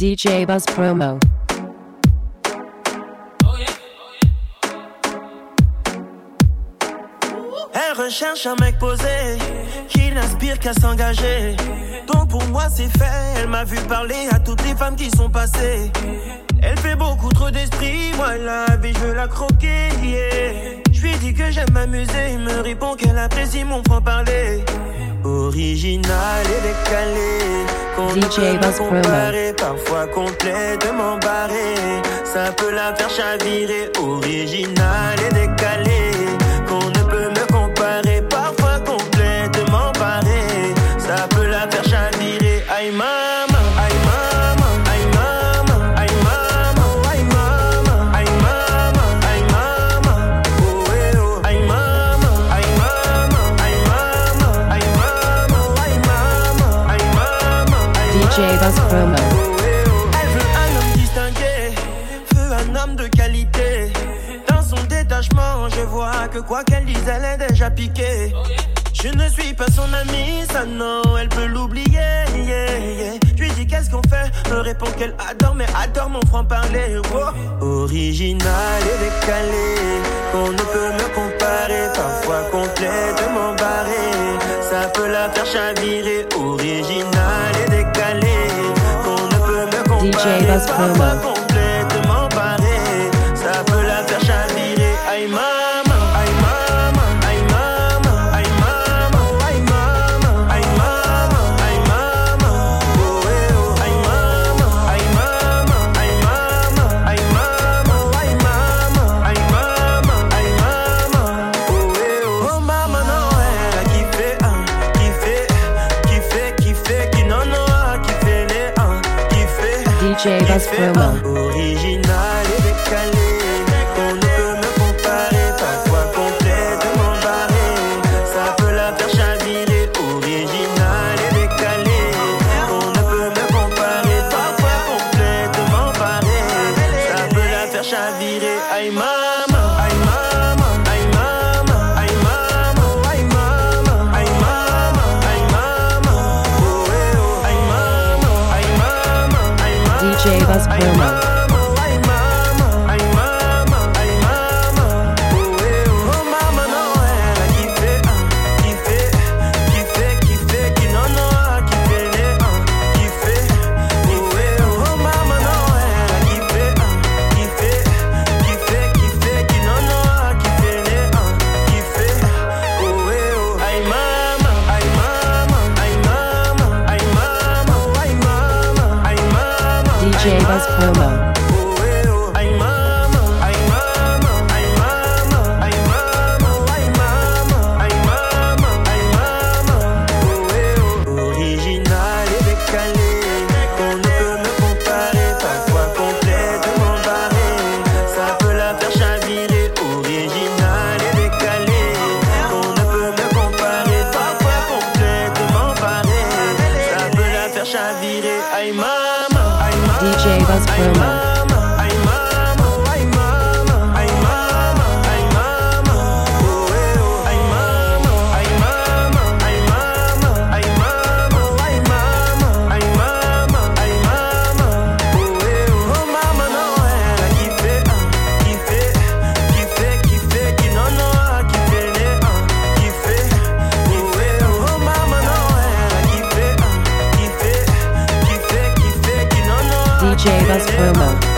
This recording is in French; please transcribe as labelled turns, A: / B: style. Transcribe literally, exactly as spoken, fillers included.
A: D J Buzz Promo.
B: Elle recherche un mec posé, qui n'aspire qu'à s'engager. Donc pour moi c'est fait, elle m'a vu parler à toutes les femmes qui sont passées. Elle fait beaucoup trop d'esprit, moi la vie je veux la croquer, yeah. Je lui dis que j'aime m'amuser, il me répond qu'elle apprécie mon franc-parler. Original et décalé, qu'on
A: D J
B: ne peut
A: Buzz
B: me comparer, parfois complètement barré. Ça peut la faire chavirer, original et décalé, qu'on ne peut me comparer, parfois complètement barré. Ça peut la faire chavirer, aïe maman, aïe maman, aïe maman, aïe maman, aïe maman, aïe maman, aïe maman, oh eh oh, aïe maman, aïe maman, aïe maman, aïe maman, aïe maman, aïe maman, aïe
A: D J Buzz Promo.
B: Elle veut un homme distingué, veut un homme de qualité. Dans son détachement, je vois que quoi qu'elle dise, elle est déjà piquée. Je ne suis pas son amie, ça non, elle peut l'oublier, yeah, yeah. Je lui dis qu'est-ce qu'on fait, me répond qu'elle adore, mais adore mon franc-parler, oh. Original et décalé, qu'on ne peut me comparer, parfois complètement barré. Ça peut la faire chavirer, original et décalé, qu'on ne peut me comparer,
A: D J Buzz Promo.
B: parfois complètement barré. Ça peut la faire chavirer, aïe maman.
A: D J Buzz Promo.
B: Original et décalé, qu'on ne peut me comparer, parfois complètement barré. Ça peut la faire chavirer, original et décalé, qu'on ne peut me comparer, parfois complètement barré. Ça peut la faire chavirer, aïe maman, aïe maman, aïe maman, aïe maman, aïe maman, aïe maman, aïe maman, oh eh oh, aïe maman, aïe maman, aïe maman.
A: D J Buzz Promo. D J Buzz Promo.
B: Original et décalé, qu'on ne peut me comparer, parfois complètement barré. Ça peut la faire chavirer, original et décalé, qu'on ne peut me comparer, parfois complètement barré. Ça peut la faire chavirer, aïe maman, aïe maman,
A: D J Buzz Promo.
B: aïe maman, aïe maman, aïe maman, aïe maman, oh eh oh, aïe maman, aïe maman, aïe maman, aïe maman, aïe maman, aïe maman, aïe maman, oh eh oh, oh maman non, elle a kiffé, hein, kiffé, kiffé, kiffé, qui non non a kiffé, hein, kiffé, kiffé, oh maman non, elle a kiffé, hein, kiffé, kiffé, kiffé, qui non non a
A: D J Buzz Promo.